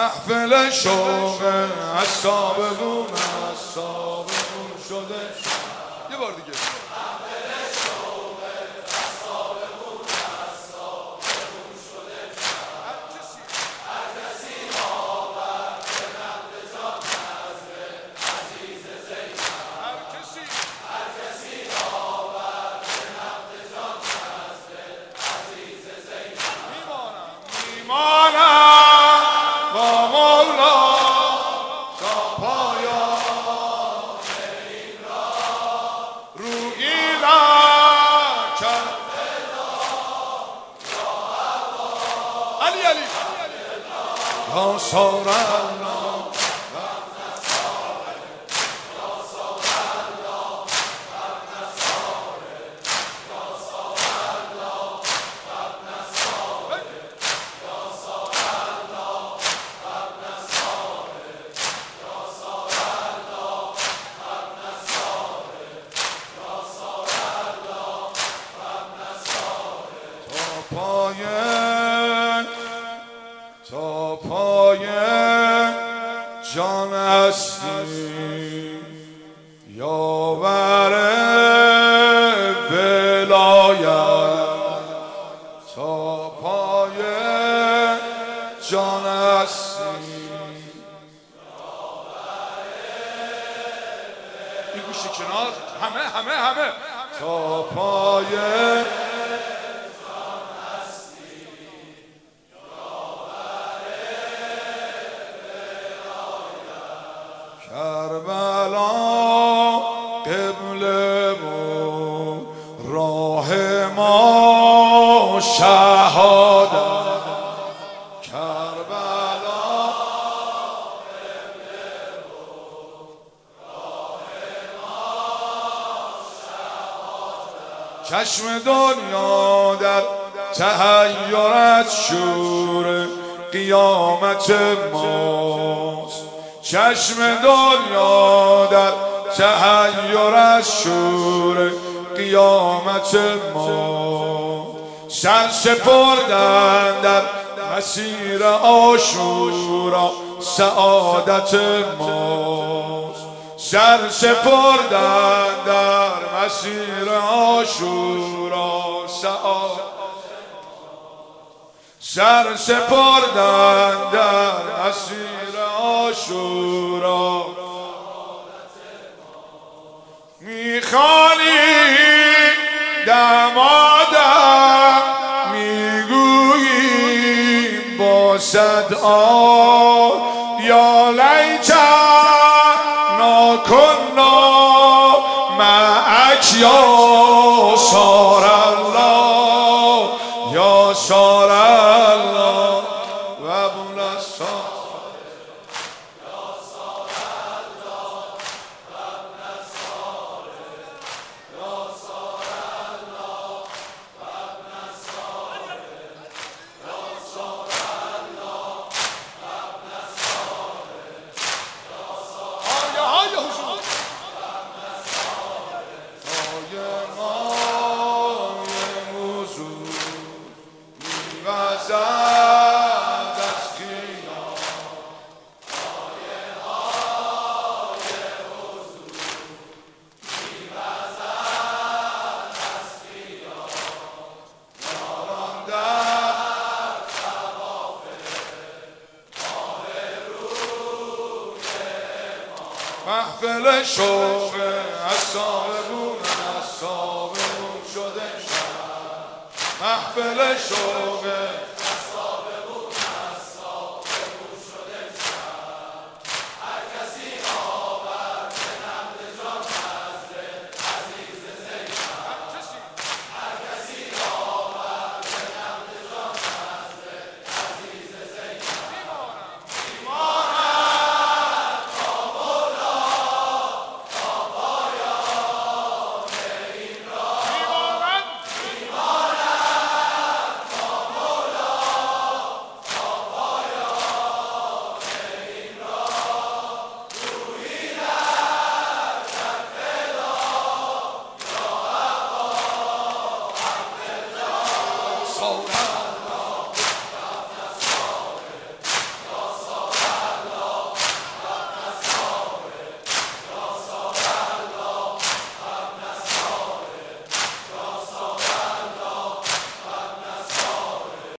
محفل شوق اصحابمون شده. یه بار دیگه. محفل شوق اصحابمون شده. هر کسی باور به نقد جان نزد عزیز زینب. هر کسی باور به نقد جان نزد عزیز زینب. میمانم با مولا تا پایان این راه، روی لکن علی یا سارا تا پای جان هستی یاور ولایت. تا پای جان هستی این گوشی کنار همه تا پای کربلا قبله و راه ما شهادت. کربلا قبله و راه ما شهادت. چشم دنیا در تحیرت شور قیامت ماست. چشم دنیا در تحیر شور قیامت ما. سر سپردن در مسیر عاشورا سعادت ماست. سر سپردن در مسیر عاشورا سعادت. سر سپردن در مسیر عاشورا. میخوانی دمادم میگویی با صدعا یا لیتنا کنا معک یا سار الله یا سار الله و ابن الصالح. محفل شوق اصحابمون شده. محفل شوق